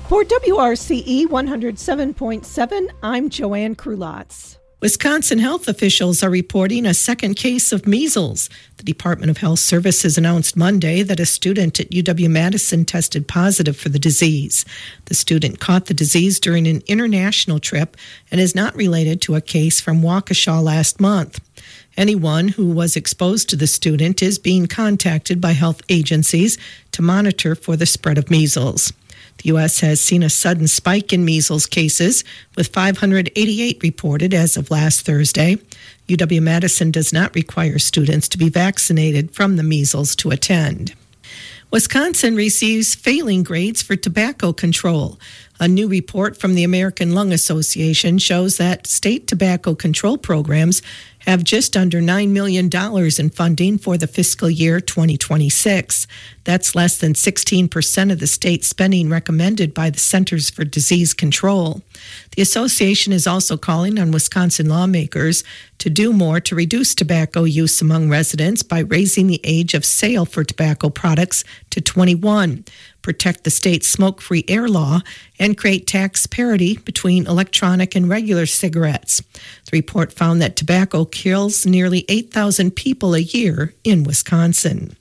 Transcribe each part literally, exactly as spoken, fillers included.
For W R C E one oh seven point seven, I'm Joanne Krulotz. Wisconsin health officials are reporting a second case of measles. The Department of Health Services announced Monday that a student at U W-Madison tested positive for the disease. The student caught the disease during an international trip and is not related to a case from Waukesha last month. Anyone who was exposed to the student is being contacted by health agencies to monitor for the spread of measles. The U S has seen a sudden spike in measles cases, with five hundred eighty-eight reported as of last Thursday. U W-Madison does not require students to be vaccinated from the measles to attend. Wisconsin receives failing grades for tobacco control. A new report from the American Lung Association shows that state tobacco control programs have just under nine million dollars in funding for the fiscal year twenty twenty-six. That's less than sixteen percent of the state spending recommended by the Centers for Disease Control. The association is also calling on Wisconsin lawmakers to do more to reduce tobacco use among residents by raising the age of sale for tobacco products to twenty-one, protect the state's smoke-free air law, and create tax parity between electronic and regular cigarettes. The report found that tobacco kills nearly eight thousand people a year in Wisconsin.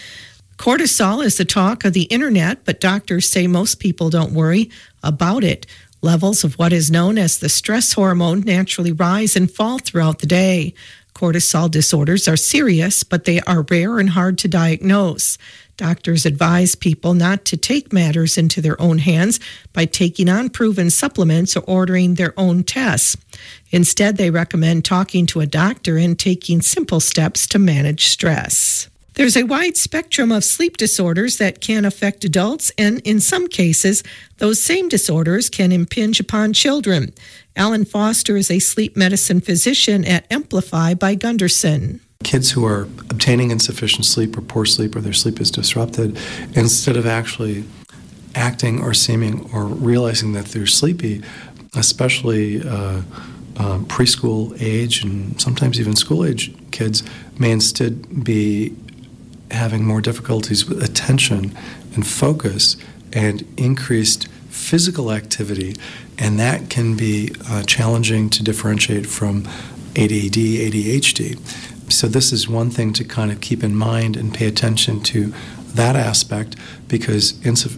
Cortisol is the talk of the internet, but doctors say most people don't worry about it. Levels of what is known as the stress hormone naturally rise and fall throughout the day. Cortisol disorders are serious, but they are rare and hard to diagnose. Doctors advise people not to take matters into their own hands by taking unproven supplements or ordering their own tests. Instead, they recommend talking to a doctor and taking simple steps to manage stress. There's a wide spectrum of sleep disorders that can affect adults, and in some cases, those same disorders can impinge upon children. Alan Foster is a sleep medicine physician at Amplify by Gunderson. Kids who are obtaining insufficient sleep or poor sleep or their sleep is disrupted, instead of actually acting or seeming or realizing that they're sleepy, especially uh, uh, preschool age and sometimes even school age kids may instead be having more difficulties with attention and focus and increased physical activity, and that can be uh, challenging to differentiate from A D D, A D H D. So this is one thing to kind of keep in mind and pay attention to that aspect, because insuff-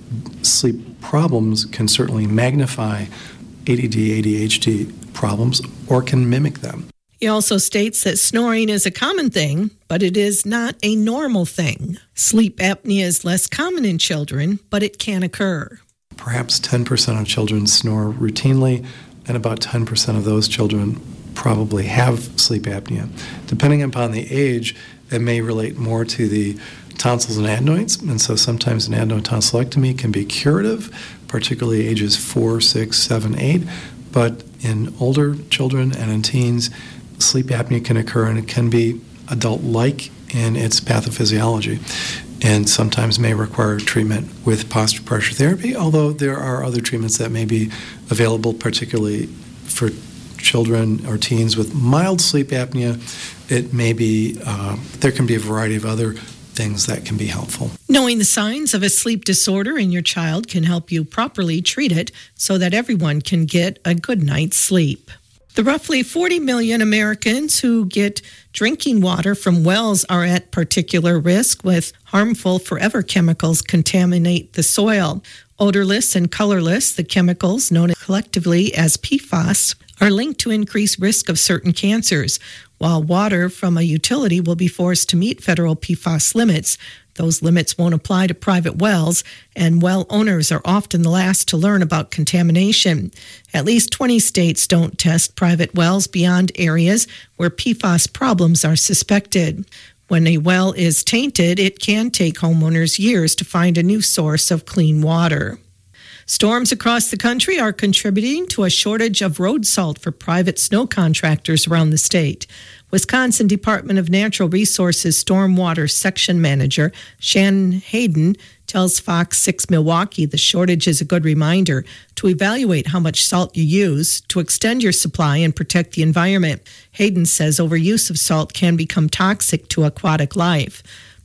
sleep problems can certainly magnify A D D, A D H D problems or can mimic them. He also states that snoring is a common thing, but it is not a normal thing. Sleep apnea is less common in children, but it can occur. Perhaps ten percent of children snore routinely, and about ten percent of those children probably have sleep apnea. Depending upon the age, it may relate more to the tonsils and adenoids, and so sometimes an adenotonsillectomy can be curative, particularly ages four, six, seven, eight, but in older children and in teens, sleep apnea can occur, and it can be adult-like in its pathophysiology, and sometimes may require treatment with posture pressure therapy, although there are other treatments that may be available, particularly for children or teens with mild sleep apnea. It may be, uh, there can be a variety of other things that can be helpful. Knowing the signs of a sleep disorder in your child can help you properly treat it so that everyone can get a good night's sleep. The roughly forty million Americans who get drinking water from wells are at particular risk, with harmful forever chemicals contaminate the soil. Odorless and colorless, the chemicals, known collectively as P F A S, are linked to increased risk of certain cancers. While water from a utility will be forced to meet federal P F A S limits, those limits won't apply to private wells, and well owners are often the last to learn about contamination. At least twenty states don't test private wells beyond areas where P F A S problems are suspected. When a well is tainted, it can take homeowners years to find a new source of clean water. Storms across the country are contributing to a shortage of road salt for private snow contractors around the state. Wisconsin Department of Natural Resources Stormwater Section Manager Shannon Hayden tells Fox six Milwaukee the shortage is a good reminder to evaluate how much salt you use to extend your supply and protect the environment. Hayden says overuse of salt can become toxic to aquatic life.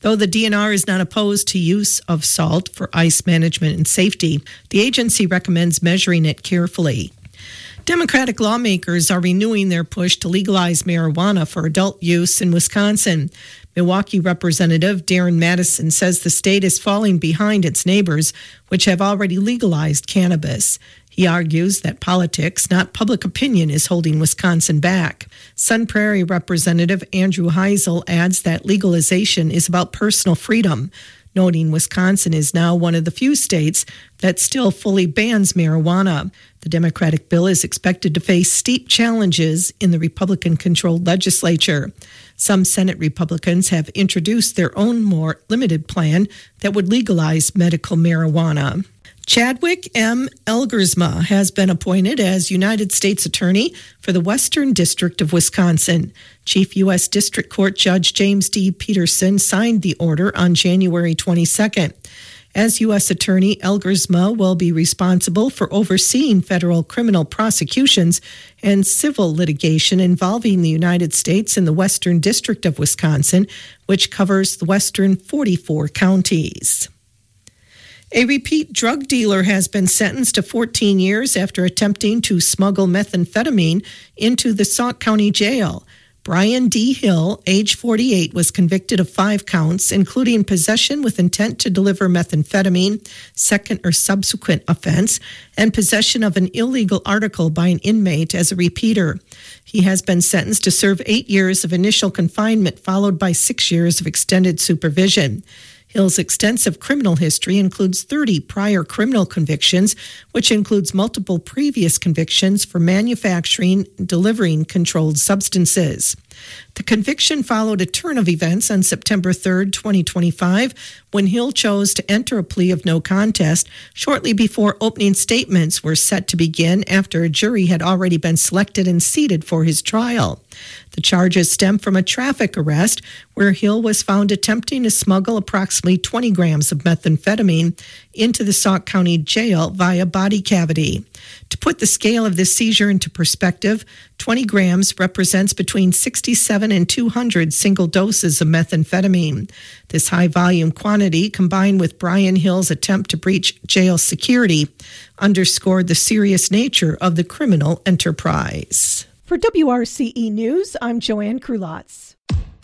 Though the D N R is not opposed to use of salt for ice management and safety, the agency recommends measuring it carefully. Democratic lawmakers are renewing their push to legalize marijuana for adult use in Wisconsin. Milwaukee Representative Darren Madison says the state is falling behind its neighbors, which have already legalized cannabis. He argues that politics, not public opinion, is holding Wisconsin back. Sun Prairie Representative Andrew Heisel adds that legalization is about personal freedom, noting Wisconsin is now one of the few states that still fully bans marijuana. The Democratic bill is expected to face steep challenges in the Republican-controlled legislature. Some Senate Republicans have introduced their own more limited plan that would legalize medical marijuana. Chadwick M. Elgersma has been appointed as United States Attorney for the Western District of Wisconsin. Chief U S. District Court Judge James D. Peterson signed the order on January twenty-second. As U S. Attorney, Elgersma will be responsible for overseeing federal criminal prosecutions and civil litigation involving the United States in the Western District of Wisconsin, which covers the western forty-four counties. A repeat drug dealer has been sentenced to fourteen years after attempting to smuggle methamphetamine into the Sauk County Jail. Brian D. Hill, age forty-eight, was convicted of five counts, including possession with intent to deliver methamphetamine, second or subsequent offense, and possession of an illegal article by an inmate as a repeater. He has been sentenced to serve eight years of initial confinement, followed by six years of extended supervision. Hill's extensive criminal history includes thirty prior criminal convictions, which includes multiple previous convictions for manufacturing and delivering controlled substances. The conviction followed a turn of events on September third, twenty twenty-five, when Hill chose to enter a plea of no contest shortly before opening statements were set to begin after a jury had already been selected and seated for his trial. The charges stem from a traffic arrest where Hill was found attempting to smuggle approximately twenty grams of methamphetamine into the Sauk County Jail via body cavity. To put the scale of this seizure into perspective, twenty grams represents between sixty-seven and two hundred single doses of methamphetamine. This high-volume quantity, combined with Brian Hill's attempt to breach jail security, underscored the serious nature of the criminal enterprise. For W R C E News, I'm Joanne Krulotz.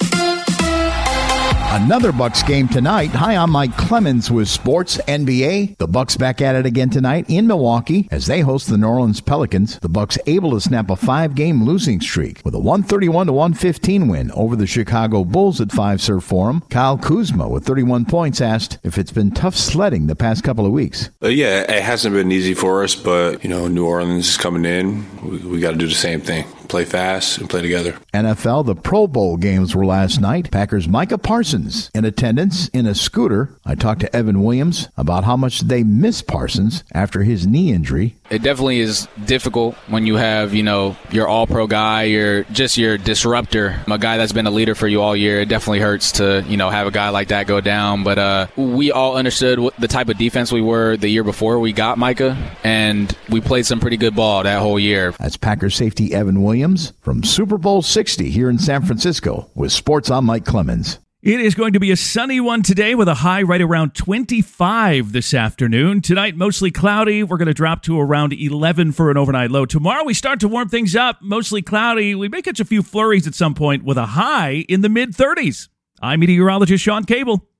Another Bucks game tonight. Hi, I'm Mike Clemens with Sports N B A. The Bucks back at it again tonight in Milwaukee as they host the New Orleans Pelicans. The Bucks able to snap a five-game losing streak with a one thirty-one to one fifteen win over the Chicago Bulls at Fiserv Forum. Kyle Kuzma with thirty-one points asked if it's been tough sledding the past couple of weeks. Uh, yeah, it hasn't been easy for us, but, you know, New Orleans is coming in. We, we got to do the same thing. Play fast and play together. N F L, the Pro Bowl games were last night. Packers' Micah Parsons in attendance in a scooter. I talked to Evan Williams about how much they miss Parsons after his knee injury. It definitely is difficult when you have, you know, your all-pro guy, your just your disruptor, a guy that's been a leader for you all year. It definitely hurts to, you know, have a guy like that go down. But uh, we all understood what the type of defense we were the year before we got Micah, and we played some pretty good ball that whole year. That's Packers safety Evan Williams from Super Bowl sixty here in San Francisco with Sports. I'm Mike Clemens. It is going to be a sunny one today with a high right around twenty-five this afternoon. Tonight, mostly cloudy. We're going to drop to around eleven for an overnight low. Tomorrow, we start to warm things up. Mostly cloudy. We may catch a few flurries at some point with a high in the mid-thirties. I'm meteorologist Sean Cable.